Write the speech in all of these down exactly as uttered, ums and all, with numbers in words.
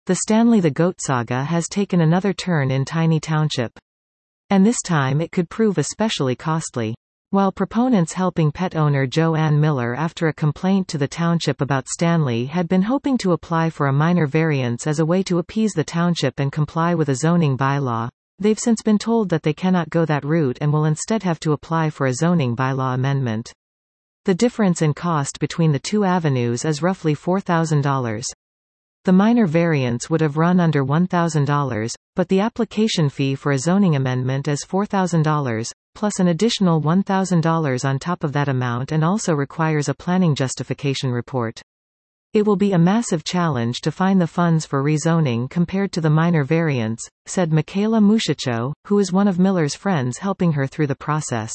The Stanley the Goat saga has taken another turn in Tiny Township. And this time it could prove especially costly. While proponents helping pet owner Joanne Miller after a complaint to the township about Stanley had been hoping to apply for a minor variance as a way to appease the township and comply with a zoning bylaw, they've since been told that they cannot go that route and will instead have to apply for a zoning bylaw amendment. The difference in cost between the two avenues is roughly four thousand dollars. The minor variance would have run under one thousand dollars, but the application fee for a zoning amendment is four thousand dollars, plus an additional one thousand dollars on top of that amount, and also requires a planning justification report. It will be a massive challenge to find the funds for rezoning compared to the minor variance, said Michaela Mushicho, who is one of Miller's friends helping her through the process.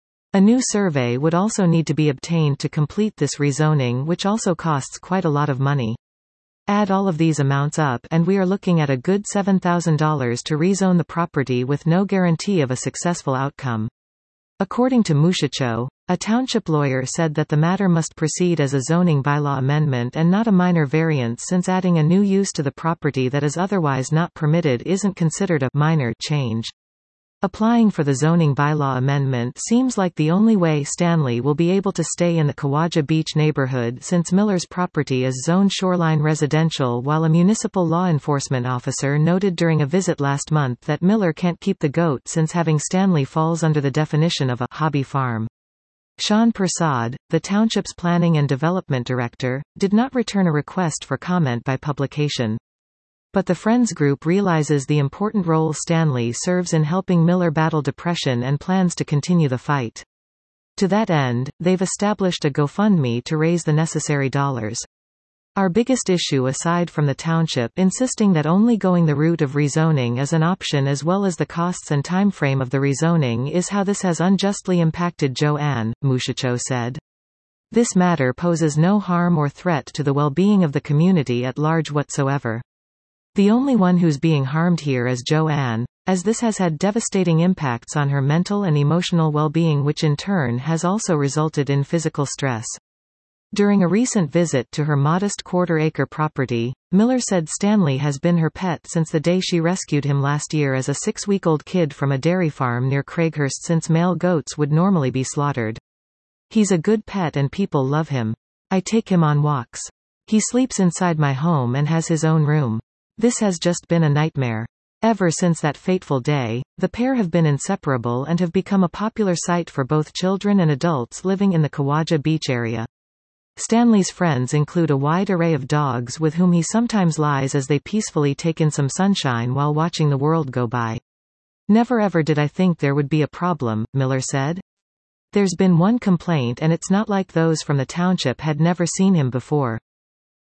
A new survey would also need to be obtained to complete this rezoning, which also costs quite a lot of money. Add all of these amounts up and we are looking at a good seven thousand dollars to rezone the property with no guarantee of a successful outcome. According to Mushicho, a township lawyer said that the matter must proceed as a zoning bylaw amendment and not a minor variance, since adding a new use to the property that is otherwise not permitted isn't considered a minor change. Applying for the zoning bylaw amendment seems like the only way Stanley will be able to stay in the Kawaja Beach neighborhood, since Miller's property is zoned shoreline residential, while a municipal law enforcement officer noted during a visit last month that Miller can't keep the goat since having Stanley falls under the definition of a hobby farm. Sean Persad, the township's planning and development director, did not return a request for comment by publication. But the Friends Group realizes the important role Stanley serves in helping Miller battle depression and plans to continue the fight. To that end, they've established a GoFundMe to raise the necessary dollars. Our biggest issue, aside from the township insisting that only going the route of rezoning is an option as well as the costs and timeframe of the rezoning, is how this has unjustly impacted Joanne, Mushicho said. This matter poses no harm or threat to the well-being of the community at large whatsoever. The only one who's being harmed here is Joanne, as this has had devastating impacts on her mental and emotional well-being, which in turn has also resulted in physical stress. During a recent visit to her modest quarter-acre property, Miller said Stanley has been her pet since the day she rescued him last year as a six-week-old kid from a dairy farm near Craighurst, since male goats would normally be slaughtered. He's a good pet and people love him. I take him on walks. He sleeps inside my home and has his own room. This has just been a nightmare. Ever since that fateful day, the pair have been inseparable and have become a popular sight for both children and adults living in the Kawaja Beach area. Stanley's friends include a wide array of dogs with whom he sometimes lies as they peacefully take in some sunshine while watching the world go by. Never ever did I think there would be a problem, Miller said. There's been one complaint and it's not like those from the township had never seen him before.